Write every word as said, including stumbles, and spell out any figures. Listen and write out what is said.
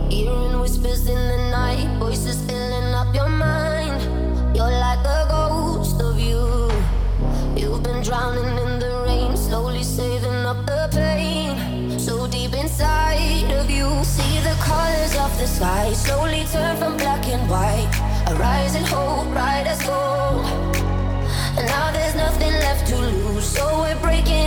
Hearing whispers in the night, voices filling up your mind. You're like a ghost of you. You've been drowning in the rain, slowly saving up the pain. So deep inside of you, see the colors of the sky slowly turn from black and white. A rising hope, bright as gold. And now there's nothing left to lose, so we're breaking